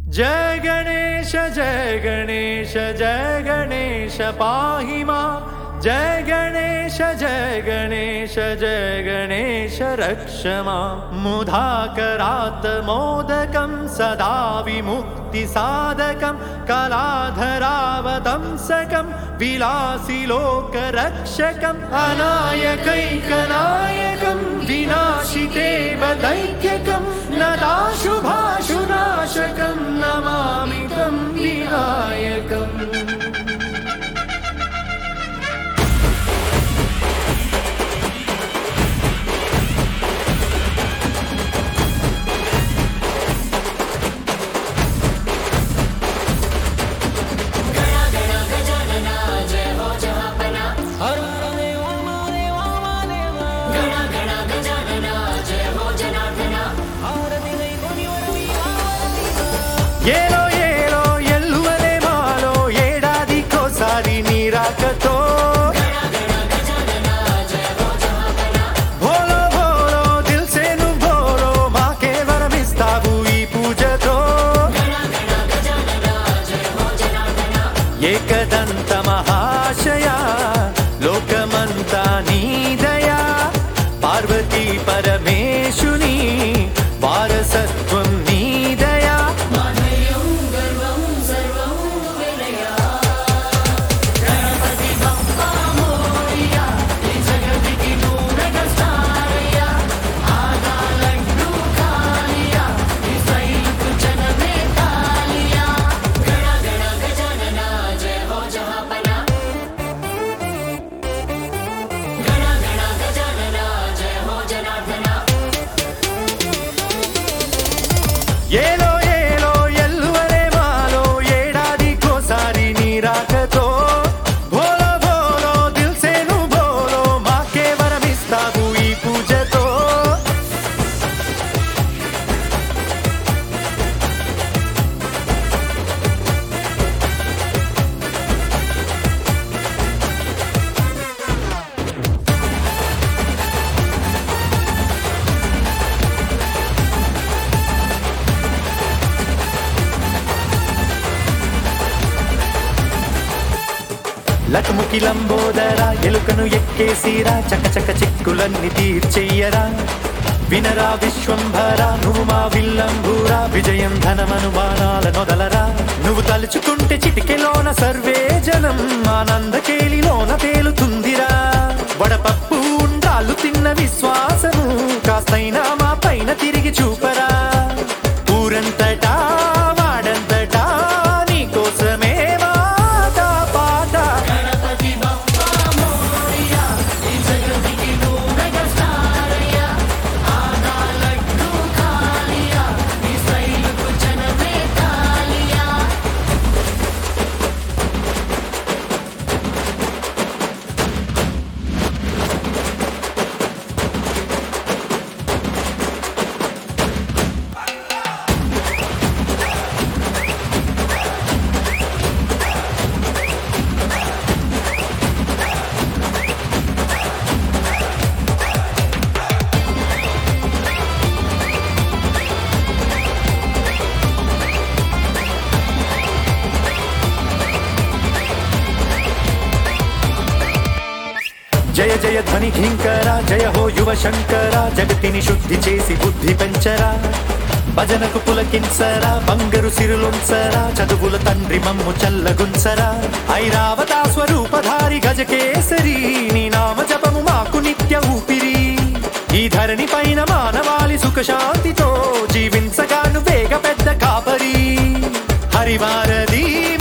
जय गणेश जय गणेश पाहि मां। जय गणेश जय गणेश रक्ष मां। मुधाकरात् मोदकं सदा विमुक्तिसाधकं कलाधरावतंसकं विलासि लोकरक्षकम् अनायकैकनायकं विनाशितेव दैत्यकं नदाशुभाशुनाशकं नमामि तं विनायकम्। ఏలో ఏలో ఎల్లువలే మాలో ఏడాదికోసారి నీ రాకతో భోలో భోలో దిల్సేను భోలో మాకే వరమిస్తావు ఈ పూజతో। ఏకదంత మహాశయ లోకమంతా నీ దయా పార్వతీ పరమేశుని వారసత్వం నీ దయా। ఏలో ఏలో ఎల్లువలే మాలో ఏడాదికోసారి నీ రాకతో భోలో భోలో దిల్సేను భోలో మాకే వరమిస్తావు ఈ పూజతో। లక్ముకి లంబోదరా ఎలుకను ఎక్కేసిరా చకచక చిక్కులన్నీ తీర్చెయ్యరా వినరా విశ్వంభరా నువ్వు మా విల్లంబూరా విజయం ధనమను బాణాల నొదలరా నువ్వు తలుచుకుంటే చిటికెలోన సర్వే జనం ఆనందకేలిలోన తేలుతుందిరా వడపప్పు ఉండాలు తిన్న విశ్వాసము కాస్తైనా మా పైన తిరిగి చూపరా ఊరంతటా వాడంతటా నీకోసమే జయ జయ ధ్వని ఘీంకరా జయ హో యువ శంకరా జగతిని శుద్ధి చేసి బుద్ధి పెంచరా భజనకు పులకించరా బంగరు సిరులొంచరా చదువుల తండ్రి మమ్ము చల్లగుంచరా ఐరావతా స్వరూపధారి గజకేసరి నీ నామ జపము మాకు నిత్య ఊపిరి ఈ ధరణి పైన మానవాళి సుఖశాంతితో జీవించగా నువ్వేగ పెద్ద కాపరి హరివారది